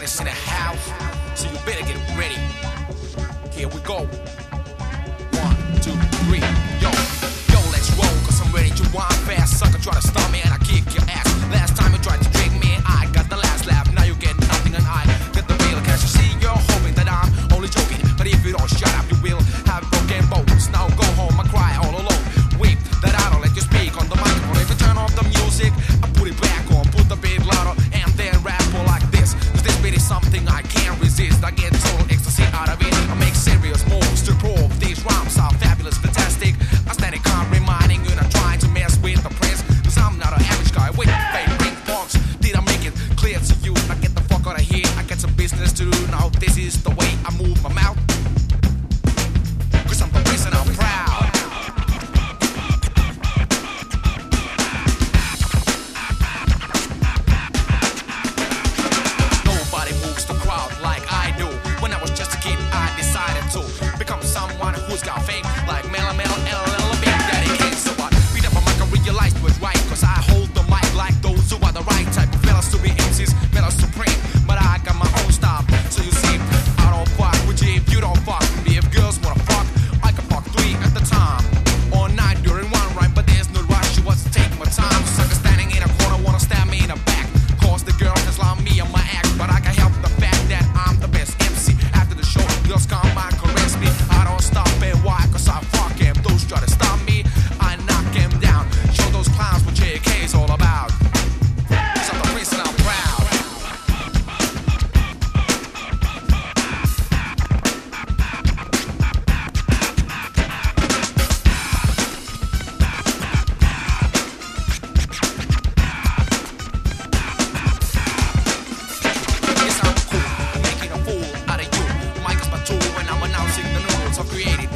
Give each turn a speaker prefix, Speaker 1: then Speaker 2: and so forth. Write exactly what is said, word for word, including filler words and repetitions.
Speaker 1: Johnny's in the house, so you better get ready. Here we go. One, two, three, yo. Yo, let's roll, cause I'm ready to wind fast. Sucker try to stop me and I kick your ass. Last time you tried to trick me, I got the last laugh. Now you get nothing and I get the real cash. You see, you're hoping that I'm only joking, but if you don't shut up, you will have broken bones. Now go home and cry all alone. Weep that I don't let you speak on the microphone. If you turn off the music, I put it back on, put the beat louder, and then rap all like this. Cause this beat is something I can't resist. I get total ecstasy out of it. I make serious moves to prove these rhymes are fabulous, fantastic. I stand it calm, reminding you not trying to mess with the prince. Cause I'm not an average guy with fake ring box. Did I make it clear to you? Now get the fuck out of here. I got some business to do. Now this is the way I move my mouth. Cause I'm the reason I'm proud. Nobody moves the crowd like I do. When I was just a kid, I decided to become someone who's got fame like Mela Mel, L L, Big Daddy Kane. So I beat up a mic and realized was right. Cause I hold the mic like those who are the right type of fellas to be M Cs, fellas supreme. But I got my own style. So you see, I don't fuck with you if you don't fuck with me. If girls wanna fuck, I can fuck three at the time. All night during one rhyme, but there's no rush. She wants to take my time. Sucker standing in a corner, wanna stab me in the back. Cause the girl has loved me on my act. But I can help the fact that I'm the best M C. After the show, girls come by, caress me. I don't stop it, why? Cause I fuck them. Those try to stop me, I knock them down. Show those clowns what J K is all about. Cause I'm the prince and I'm proud. Yes, I'm cool, making a fool out of you. Mike is my tool when I'm announcing the new rules of creating